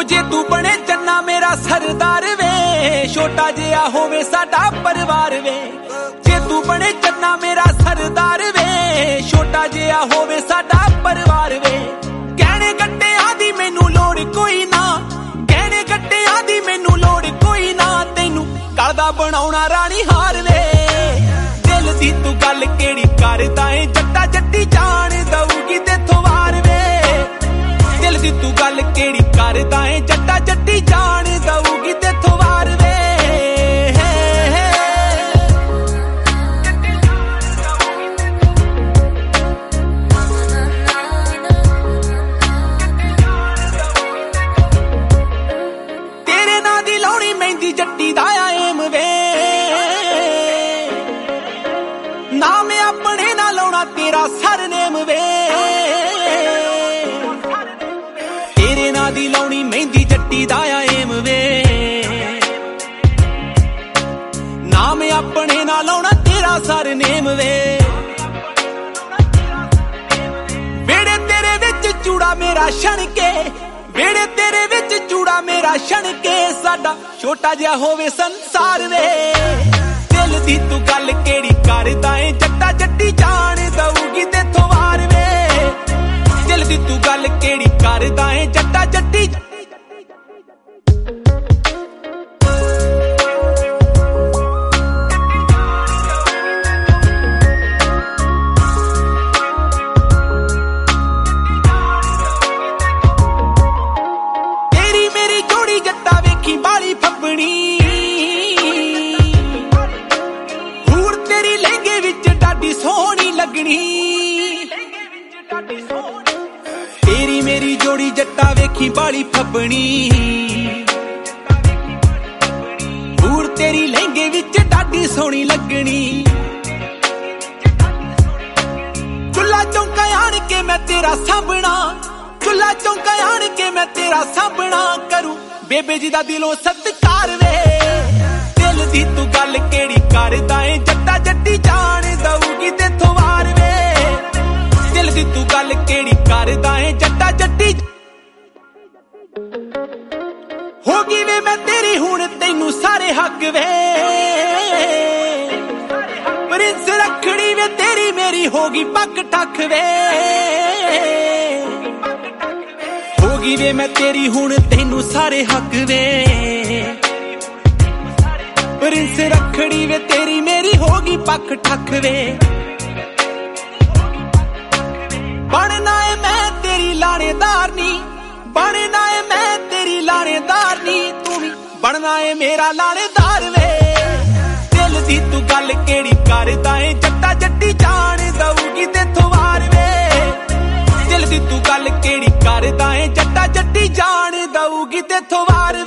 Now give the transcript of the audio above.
ਜੇ ਤੂੰ ਬਣੇ ਚੰਨਾ ਮੇਰਾ ਸਰਦਾਰ ਵੇ, ਛੋਟਾ ਜਿਹਾ ਹੋਵੇ ਸਾਡਾ ਪਰਿਵਾਰ ਵੇ। ਜੇ ਤੂੰ ਬਣੇ ਚੰਨਾ ਮੇਰਾ ਸਰਦਾਰ ਵੇ, ਛੋਟਾ ਜਿਹਾ ਹੋਵੇ ਸਾਡਾ ਪਰਿਵਾਰ ਵੇ। ਗਹਿਣੇ ਗੱਟਿਆਂ ਦੀ ਮੈਨੂੰ ਲੋੜ ਕੋਈ ਨਾ, ਗਹਿਣੇ ਗੱਟਿਆਂ ਦੀ ਮੈਨੂੰ ਲੋੜ ਕੋਈ ਨਾ, ਤੈਨੂੰ ਗਲ ਦਾ ਬਣਾਉਣਾ ਰਾਣੀ ਹਾਰ ਵੇ। ਦਿਲ ਦੀ ਤੂੰ ਗੱਲ ਕਿਹੜੀ ਕਰਦਾ ਏ, ਜੱਟਾ ਜੱਟੀ ਜਾਣ ਦਊਗੀ ਤੇਥੋਂ ਵਾਰ ਵੇ। ਦਿਲ ਦੀ ਤੂੰ ਗੱਲ ਕਿਹੜੀ ਕਰਦਾ ਏ, ਜੱਟਾ ਜੱਟੀ ਜਾਣ ਦਊਗੀ ਤੇਥੋਂ ਵਾਰ ਵੇ। ਤੇਰੇ ਨਾਂ ਦੀ ਲਾਉਣੀ ਮਹਿੰਦੀ ਜੱਟੀ ਦਾ ਏਮ ਵੇ, ਨਾਮ ਆਪਣੇ ਨਾਲ ਲਾਉਣਾ ਤੇਰਾ ਸਰਨੇਮ ਵੇ। ਤੇਰੇ ਨਾਂ ਦੀ ਲਾਉਣੀ ਮਹਿੰਦੀ ਜੱਟੀ ਦਾ ਏਮ ਵੇ, ਨਾਮ ਆਪਣੇ ਨਾਲ ਲਾਉਣਾ ਤੇਰਾ ਸਰਨੇਮ ਵੇ। ਵੇੜੇ ਤੇਰੇ ਵਿੱਚ ਚੂੜਾ ਮੇਰਾ ਛਣ ਕੇ, ਵੇੜੇ ਤੇਰੇ ਵਿੱਚ ਚੂੜਾ ਮੇਰਾ ਛਣ ਕੇ, ਸਾਡਾ ਛੋਟਾ ਜਿਹਾ ਹੋਵੇ ਸੰਸਾਰ ਵੇ। ਦਿਲ ਦੀ ਤੂੰ ਗੱਲ ਕਿਹੜੀ ਕਰਦਾ ਏ, ਜੱਟਾ ਜੱਟੀ ਜਾਣ ਦਊਗੀ ਤੇਥੋਂ ਵਾਰ ਵੇ। ਦਿਲ ਦੀ ਤੂੰ ਗੱਲ ਕਿਹੜੀ ਕਰਦਾ ਏ, ਜੱਟਾ ਜੱਟੀ ਤੇਰੀ ਮੇਰੀ ਜੋੜੀ ਜੱਟਾ ਵੇਖੀ ਬਾਲੀ ਫੱਬਣੀ, ਹੂਰ ਤੇਰੀ ਲਹਿੰਗੇ ਵਿੱਚ ਡਾਢੀ ਸੋਹਣੀ ਲੱਗਣੀ। ਤੇਰੀ ਮੇਰੀ ਜੋੜੀ ਜੱਟਾ ਵੇਖੀ ਬਾਲੀ ਫੱਬਣੀ, ਹੂਰ ਤੇਰੀ ਲਹਿੰਗੇ ਵਿੱਚ ਡਾਢੀ ਸੋਹਣੀ ਲੱਗਣੀ। ਚੁੱਲਾ ਚੌਂਕਾ ਆਣ ਕੇ ਮੈਂ ਤੇਰਾ ਸਾਂਭਣਾ, ਚੁੱਲਾ ਚੌਂਕਾ ਆਣ ਕੇ ਮੈਂ ਤੇਰਾ ਸਾਂਭਣਾ, ਕਰੂ ਬੇਬੇ ਜੀ ਦਾ ਦਿਲੋਂ ਸਤਿਕਾਰ ਵੇ। ਦਿਲ ਦੀ ਤੂੰ ਗੱਲ ਕਿਹੜੀ ਕਰਦਾ ਏ, ਜੱਟਾ ਜੱਟੀ ਜਾਣ ਦਊਗੀ ਤੇਥੋਂ ਵਾਰ ਵੇ। ਦਿਲ ਦੀ ਤੂੰ ਗੱਲ ਕਿਹੜੀ ਕਰਦਾ ਏ, ਜੱਟਾ ਜੱਟੀ ਹੋ ਗਈ ਵੇ ਮੈਂ ਤੇਰੀ ਹੁਣ ਤੈਨੂੰ ਸਾਰੇ ਹੱਕ ਵੇ। ਪ੍ਰਿੰਸ ਰੱਖੜੀ ਵੇ ਤੇਰੀ ਮੇਰੀ ਹੋ ਗਈ ਪੱਕ ਠੱਕ ਵੇ। ਹੋ ਗਈ ਵੇ ਮੈਂ ਤੇਰੀ ਹੁਣ ਤੈਨੂੰ ਸਾਰੇ ਹੱਕ ਵੇ। ਪ੍ਰਿੰਸ ਰੱਖੜੀ ਵੇ ਤੇਰੀ ਮੇਰੀ ਹੋ ਗਈ ਪੱਕ ਠੱਕ ਵੇ। ਬਣਨਾ ਏ ਮੈਂ ਤੇਰੀ ਲਾਣੇਦਾਰ ਨੀ, ਬਣਨਾ ਏ ਮੈਂ ਤੇਰੀ ਲਾਣੇਦਾਰ ਨੀ, ਤੂੰ ਵੀ ਬਣਨਾ ਏ ਮੇਰਾ ਲਾਣੇਦਾਰ ਵੇ। ਦਿਲ ਦੀ ਤੂੰ ਗੱਲ ਕਿਹੜੀ ਕਰਦਾ ਏ, ਜੱਟਾ ਜੱਟੀ ਜਾਣ ਦਊਗੀ ਤੇਥੋਂ ਵਾਰ ਵੇ। ਦਿਲ ਦੀ ਤੂੰ ਗੱਲ ਕਿਹੜੀ ਕਰਦਾ ਏ, ਜੱਟਾ ਜੱਟੀ ਜਾਣ ਦਊਗੀ ਤੇਥੋਂ ਵਾਰ